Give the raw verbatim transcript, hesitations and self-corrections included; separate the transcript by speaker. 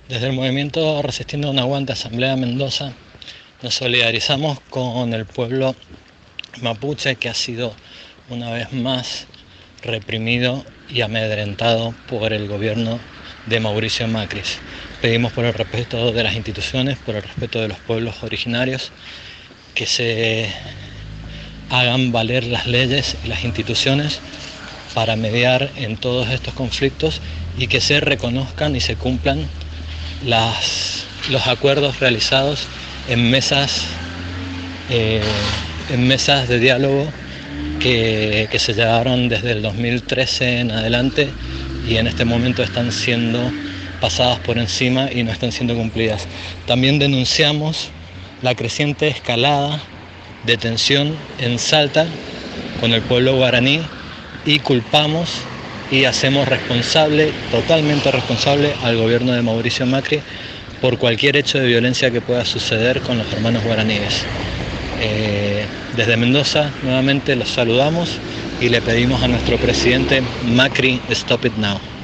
Speaker 1: Desde el movimiento Resistiendo un Aguante Asamblea Mendoza nos solidarizamos con el pueblo mapuche, que ha sido una vez más reprimido y amedrentado por el gobierno de Mauricio Macri. Pedimos por el respeto de las instituciones, por el respeto de los pueblos originarios, que se hagan valer las leyes y las instituciones para mediar en todos estos conflictos y que se reconozcan y se cumplan las, los acuerdos realizados en mesas, eh, en mesas de diálogo que, que se llevaron desde el dos mil trece en adelante y en este momento están siendo pasadas por encima y no están siendo cumplidas. También denunciamos la creciente escalada de tensión en Salta con el pueblo guaraní y culpamos y hacemos responsable, totalmente responsable, al gobierno de Mauricio Macri por cualquier hecho de violencia que pueda suceder con los hermanos guaraníes. Eh, desde Mendoza nuevamente los saludamos y le pedimos a nuestro presidente: Macri, stop it now.